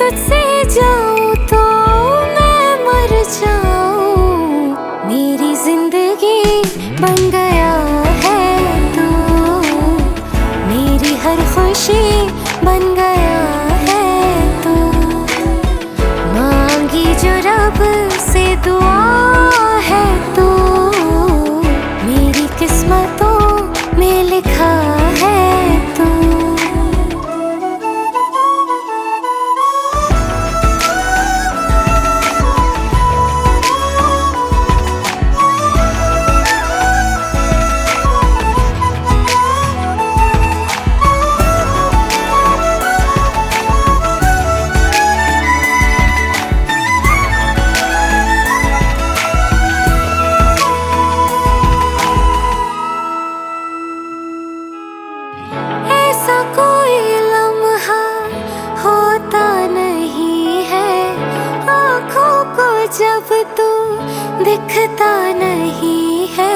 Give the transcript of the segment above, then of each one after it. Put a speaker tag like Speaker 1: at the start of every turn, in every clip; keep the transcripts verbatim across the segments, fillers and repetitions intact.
Speaker 1: तुझसे जाऊं तो मैं मर जाऊं। मेरी जिंदगी बन गया है तू, मेरी हर खुशी बन गया है तू। मांगी जो रब से दुआ है तू, मेरी किस्मतों में लिखा है तू। ऐसा कोई लम्हा होता नहीं है आँखों को जब तू दिखता नहीं है।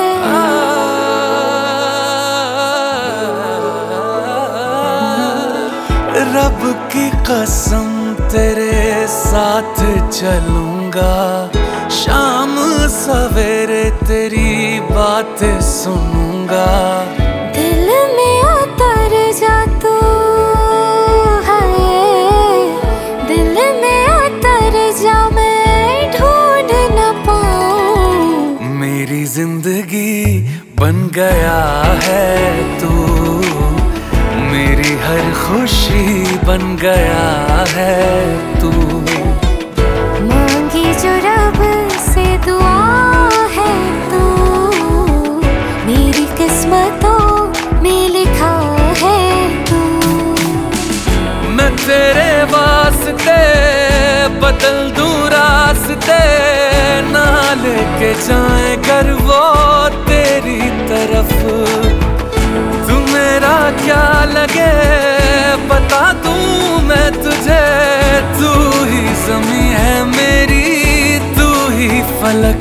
Speaker 2: रब की कसम तेरे साथ चलूंगा, शाम सवेरे तेरी बात सुनूंगा।
Speaker 1: दिल में उतर जा तू है, दिल में उतर जा मैं ढूंढ न पाऊं।
Speaker 2: मेरी जिंदगी बन गया है तू, मेरी हर खुशी बन गया है तू।
Speaker 1: मांगी जो रब से दुआ है तू, मेरी किस्मतों में लिखा है तू।
Speaker 2: मैं तेरे वास्ते बदल दूं रास्ते, ना लेके जाए घर वो तेरी तरफ। तू मेरा क्या लगे बता दूं मैं तुझे, तू ही ज़मीं है मेरी तू ही फलक।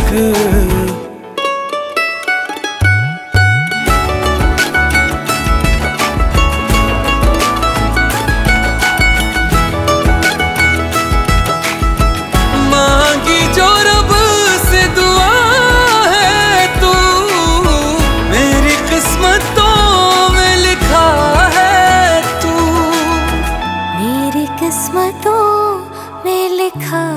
Speaker 1: किस्मतों में लिखा